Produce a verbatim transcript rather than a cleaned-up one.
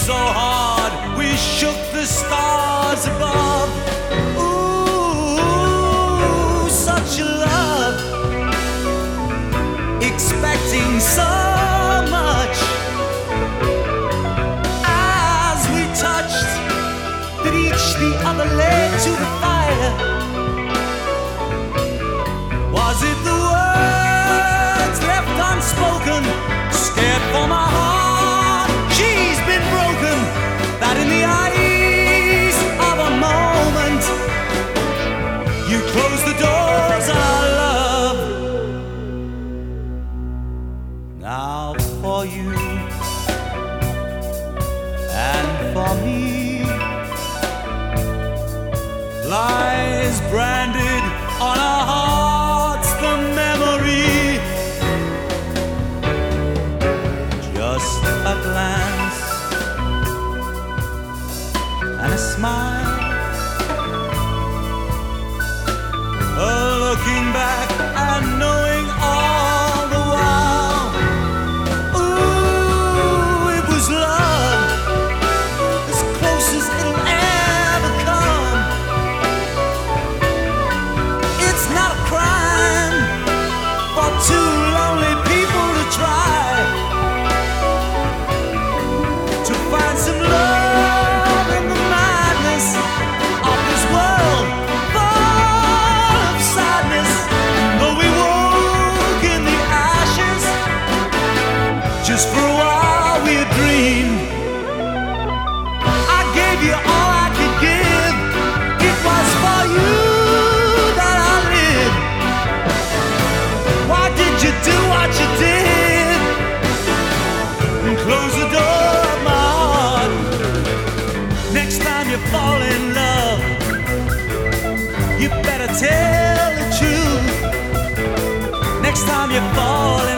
so hard we shook the stars above. Ooh, such a love, expecting so much. As we touched, that each the other led to the fire. Was it the words left unspoken, scared for my heart? She's been broken, that in the eyes of a moment you close the doors I love. Now for you and for me lies branded on our hearts the memory. Just a glance and a smile, a looking back and knowing all the while. Ooh, it was love, as close as it'll ever come. It's not a crime for two lonely people to try to find some love in the madness of this world full of sadness. Though we woke in the ashes, just for a while we had dreamed. I gave you all I could give. It was for you that I lived. Why did you do what you did and close the door of my heart? Next time you fall in love, you better tell the truth. Next time you fall